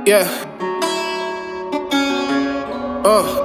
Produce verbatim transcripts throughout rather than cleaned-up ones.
Yeah. Uh.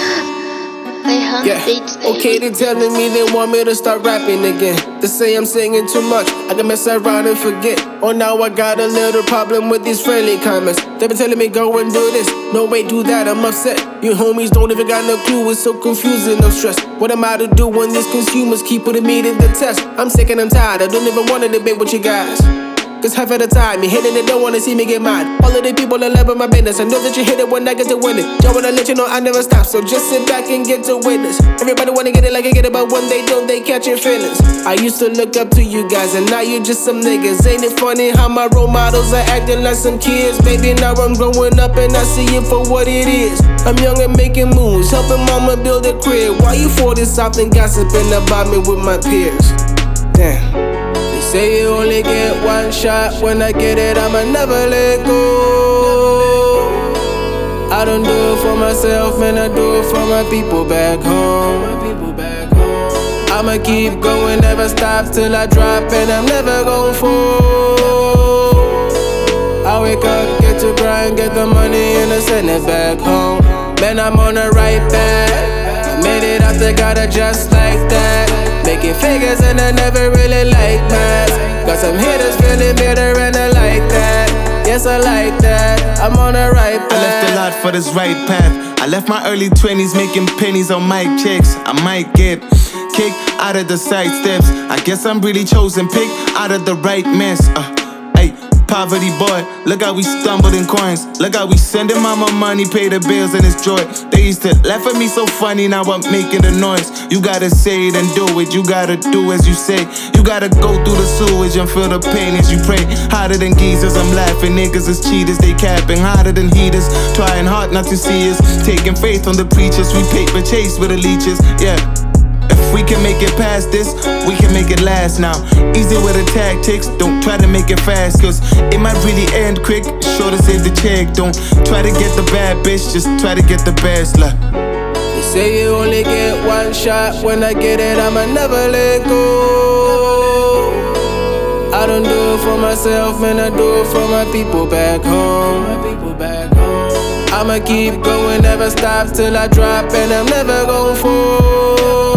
Yeah. Okay, they telling me they want me to start rapping again. They say I'm singing too much, I can mess around and forget. Oh, now I got a little problem with these friendly comments. They been telling me go and do this, no way do that, I'm upset. You homies don't even got no clue, it's so confusing, I'm stressed. What am I to do when these consumers keep putting me to the test? I'm sick and I'm tired, I don't even wanna debate with you guys. Cause half of the time, you hitting it, don't wanna see me get mad. All of the people that love my business, I know that you hit it when I get to win it. Just wanna let you know I never stop, so just sit back and get to witness. Everybody wanna get it like I get it, but when they don't, they catching feelings. I used to look up to you guys, and now you just some niggas. Ain't it funny how my role models are acting like some kids? Baby, now I'm growing up and I see it for what it is. I'm young and making moves, helping mama build a crib. Why you forty something gossiping about me with my peers? Damn. Say you only get one shot, when I get it I'ma never let go. I don't do it for myself, man, I do it for my people back home. I'ma keep going, never stop till I drop, and I'm never gon' fall. I wake up, get to grind, get the money and I send it back home. Man, I'm on the right path, I made it out there, gotta just like that. Making figures and I never really like math. Got some haters feeling bitter and I like that. Yes, I like that, I'm on the right path. I left a lot for this right path. I left my early twenties making pennies on mic checks. I might get kicked out of the side steps. I guess I'm really chosen, picked out of the right mess. uh, Ay, poverty boy, look how we stumbled in coins. Look how we sending mama money, pay the bills and it's joy. They used to laugh at me so funny, now I'm making the noise. You gotta say it and do it, you gotta do as you say. You gotta go through the sewage and feel the pain as you pray. Harder than geezers, I'm laughing, niggas is cheaters, they capping. Harder than heaters, trying hard not to see us. Taking faith on the preachers, we paper chase with the leeches, yeah. If we can make it past this, we can make it last now. Easy with the tactics, don't try to make it fast, cause it might really end quick. Sure to save the check, don't try to get the bad bitch, just try to get the best luck. They say you only get one shot, when I get it I'ma never let go. I don't do it for myself, man, I do it for my people back home. I'ma keep going, never stop till I drop, and I'm never gon' fall.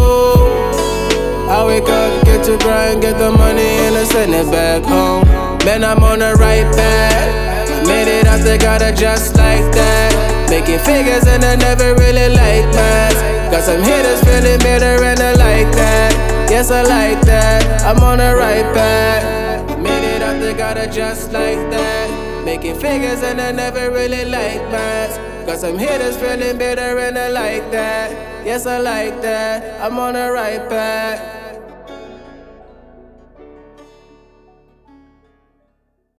I wake up, get to grind, get the money and I send it back home. Man, I'm on the right path, I made it out there, gotta just like that. Making figures and I never really like math. Got some haters feeling bitter and I like that. Yes, I like that, I'm on the right path. Made it out there, gotta just like that. Making figures and I never really like math. Got some haters feeling bitter and I like that. Yes, I like that, I'm on the right path.